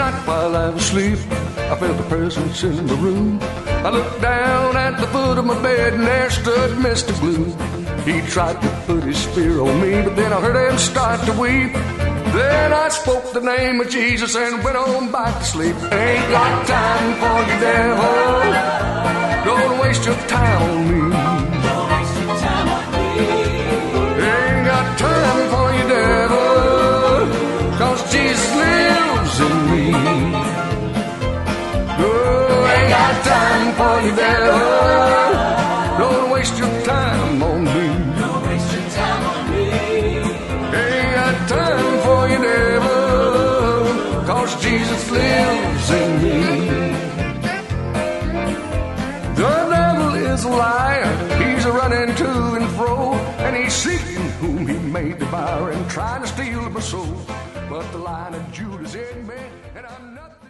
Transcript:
night while I was asleep, I felt a presence in the room. I looked down at the foot of my bed and there stood Mr. Blue. He tried to put his spear on me, but then I heard him start to weep. Then I spoke the name of Jesus and went on back to sleep. Ain't got time for you, devil. Don't waste your time on me. Ain't got time for you, devil, 'cause Jesus lives in me. Oh, ain't got time for you, devil. Don't waste your time on me. Ain't got time for you, devil, 'cause Jesus lives in me. The devil is a liar. He's a running to and fro, and he's seeking whom he may devour and trying to steal my soul. But the Lion of Judah is in me, and I'm nothing.